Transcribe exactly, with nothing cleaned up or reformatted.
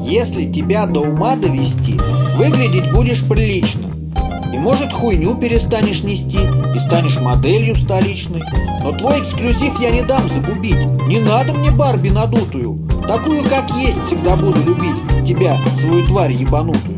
Если тебя до ума довести, выглядеть будешь прилично. И может хуйню перестанешь нести и станешь моделью столичной. Но твой эксклюзив я не дам загубить. Не надо мне Барби надутую. Такую как есть всегда буду любить. Тебя, свою тварь ебанутую.